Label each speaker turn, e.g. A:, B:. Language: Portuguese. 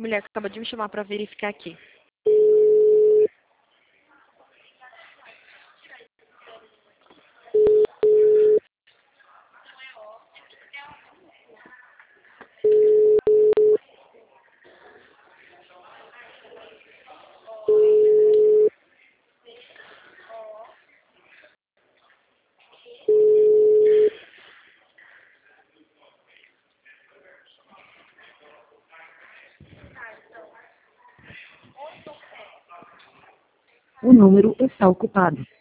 A: Mulher que acaba de me chamar para verificar aqui.
B: O número está ocupado.